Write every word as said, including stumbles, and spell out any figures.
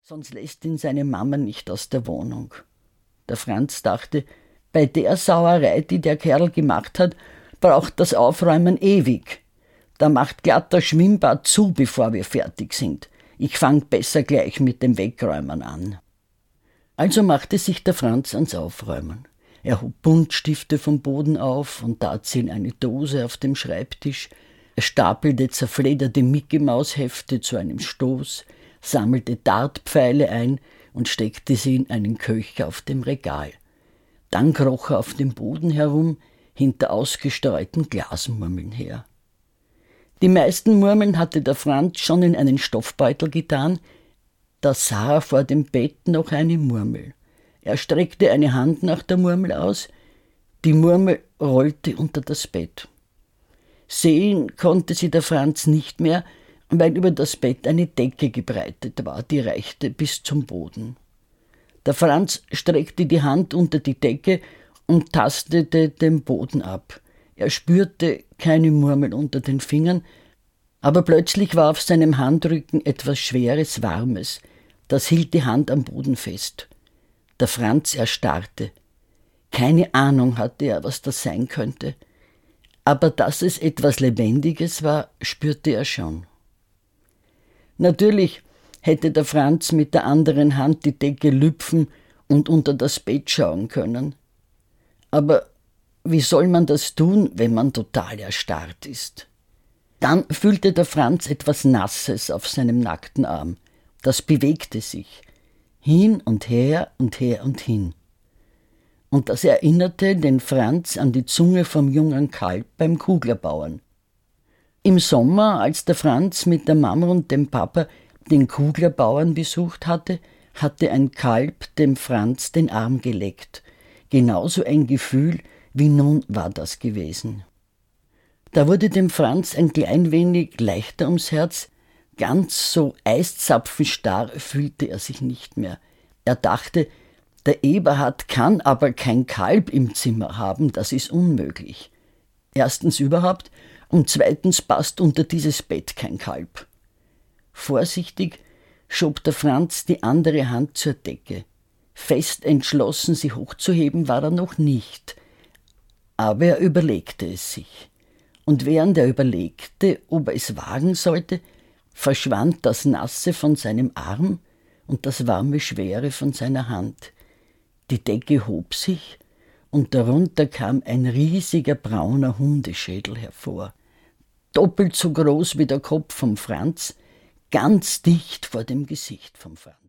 sonst lässt ihn seine Mama nicht aus der Wohnung. Der Franz dachte, bei der Sauerei, die der Kerl gemacht hat, braucht das Aufräumen ewig. Da macht glatt das Schwimmbad zu, bevor wir fertig sind. Ich fang besser gleich mit dem Wegräumen an. Also machte sich der Franz ans Aufräumen. Er hob Buntstifte vom Boden auf und tat sie in eine Dose auf dem Schreibtisch. Er stapelte zerflederte Mickey-Maus-Hefte zu einem Stoß, sammelte Dartpfeile ein und steckte sie in einen Köcher auf dem Regal. Dann kroch er auf dem Boden herum, hinter ausgestreuten Glasmurmeln her. Die meisten Murmeln hatte der Franz schon in einen Stoffbeutel getan. Da sah er vor dem Bett noch eine Murmel. Er streckte eine Hand nach der Murmel aus. Die Murmel rollte unter das Bett. Sehen konnte sie der Franz nicht mehr, weil über das Bett eine Decke gebreitet war, die reichte bis zum Boden. Der Franz streckte die Hand unter die Decke und tastete den Boden ab. Er spürte keine Murmel unter den Fingern, aber plötzlich war auf seinem Handrücken etwas Schweres, Warmes. Das hielt die Hand am Boden fest. Der Franz erstarrte. Keine Ahnung hatte er, was das sein könnte. Aber dass es etwas Lebendiges war, spürte er schon. Natürlich hätte der Franz mit der anderen Hand die Decke lüpfen und unter das Bett schauen können. Aber wie soll man das tun, wenn man total erstarrt ist? Dann fühlte der Franz etwas Nasses auf seinem nackten Arm. Das bewegte sich. Hin und her und her und hin. Und das erinnerte den Franz an die Zunge vom jungen Kalb beim Kuglerbauern. Im Sommer, als der Franz mit der Mama und dem Papa den Kuglerbauern besucht hatte, hatte ein Kalb dem Franz den Arm geleckt. Genauso ein Gefühl wie nun war das gewesen. Da wurde dem Franz ein klein wenig leichter ums Herz. Ganz so eiszapfenstarr fühlte er sich nicht mehr. Er dachte, der Eberhard kann aber kein Kalb im Zimmer haben, das ist unmöglich. Erstens überhaupt und zweitens passt unter dieses Bett kein Kalb. Vorsichtig schob der Franz die andere Hand zur Decke. Fest entschlossen, sie hochzuheben, war er noch nicht. Aber er überlegte es sich. Und während er überlegte, ob er es wagen sollte, verschwand das Nasse von seinem Arm und das warme Schwere von seiner Hand. Die Decke hob sich und darunter kam ein riesiger brauner Hundeschädel hervor. Doppelt so groß wie der Kopf vom Franz, ganz dicht vor dem Gesicht vom Franz.